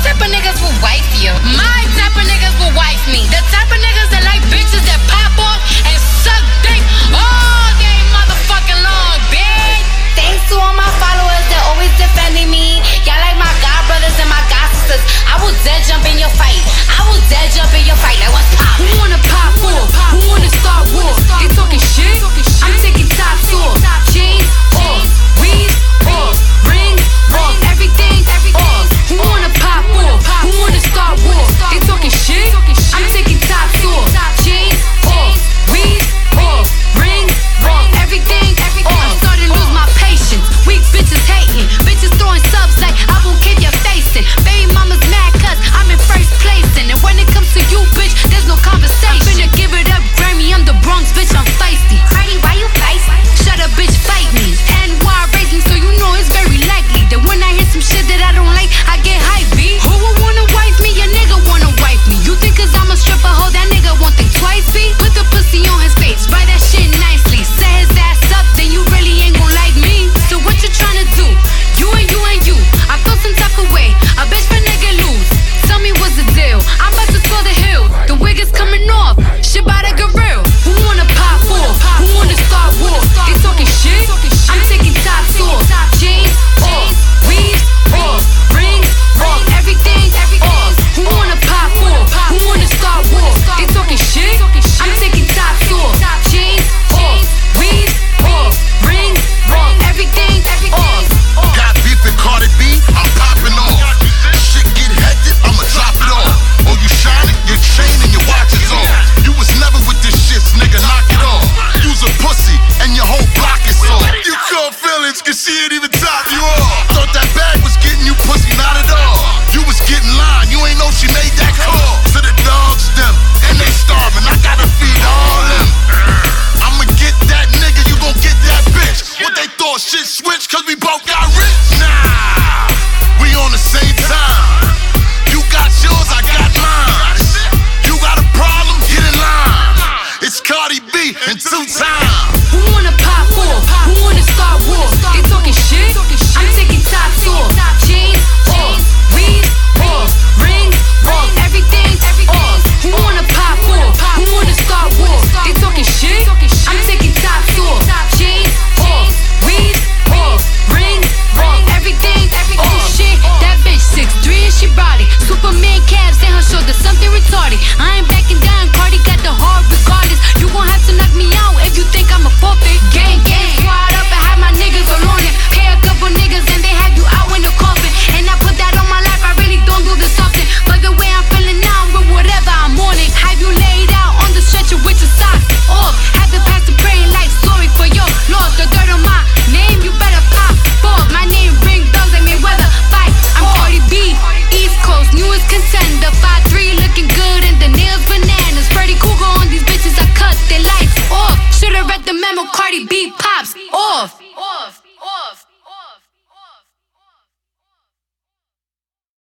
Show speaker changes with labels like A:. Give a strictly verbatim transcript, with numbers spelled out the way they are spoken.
A: type of niggas will wife you. My type of niggas will wife me. The type of niggas that like bitches that pop off and suck dick all day motherfucking long, bitch.
B: Thanks to all my followers that always defending me. Y'all like my god brothers and my god sisters. I will dead jump in your fight. I will dead jump in your fight. Like what's pop?
C: Who wanna pop off? Who wanna start war? They talking shit? I'm taking tops off, chains off, weeds off, rings off, everything off. Who wanna pop off? Who wanna start war? They talking shit? I'm taking tops off, chains off, weeds off, rings off, everything off. I'm starting to lose my patience. Weak bitches hating, bitches throwing subs like I won't keep your facing. Baby mama's mad cause I'm in first place, and when it comes to you, bitch, there's no conversation. I'm finna give it up, Grammy. I'm the Bronx, bitch. I'm feisty.
B: Cardi, why you feisty?
C: Shut up, bitch, fight me. And why raise me, so you know it's very likely that when I hear some shit that I don't like, I get hype, B. Who would wanna wife me? A nigga wanna wife me. You think cause I'm a stripper hoe, that nigga won't think twice, B? Put the pussy on his face, write that shit nicely. Set his ass up, then you really ain't gon' like me. So what you tryna do? You and you and you. I feel some type of way. A bitch for nigga lose. Tell me what's the deal? I'm about to tour the hill. The wig is coming off. Shit by the gorilla. Who wanna pop off? Who wanna start war? They talking shit? I'm taking tops off, chains off, weeds off, rings off, everything off. Who wanna pop off? Who wanna start war? They talking shit? I'm taking tops off, chains off, weeds off, rings off, everything off.
D: Got beef with Cardi B, I'm popping off. Shit get hectic, I'ma drop it off. Oh, you shining, your chain and your watch is on. You was never with this shit, nigga, knock it off. You's a pussy and your whole block is soft. You caught feelings, cause she ain't even top you off. Thought that bag was getting you pussy, not at all. You was getting line, you ain't know she made that call. To the dogs, them, and they starving, I gotta feed all them. I'ma get that nigga, you gon' get that bitch. What they thought, shit switched cause we both got rich? Nah, we on the same time. You got yours, I got mine. You got a problem, get in line. It's Cardi B in two times.
C: Who wanna pop off? Who wanna start war? They talking shit? I'm taking tops off, chains off, weeds off, rings off, everything off. Who wanna pop off? Who wanna start war? They talking shit? I'm taking tops off, chains off, weeds off, rings off, everything off. Shit, that bitch six three and she body. Superman calves in her shoulder, something retarded. I ain't backing down, Cardi got the heart regardless. You gon' have to knock me out if you think I'm a forfeit. Gang, gang, squad up and have my niggas all on it. Pay a couple niggas and they have you out in the coffin. And I put that on my life, I really don't do this often. But the way I'm feeling now, but whatever, I'm on it. Have you laid out on the stretcher with your socks off? Have the pastor praying like sorry for your loss. The dirt on my name, you better pop off. My name ring bells like Mayweather fight. I'm Cardi B, East Coast, newest contender. five three looking good and the nails bananas. Freddy Krueger on these bitches, I cut their lights off. Should've read the memo, Cardi B pops off.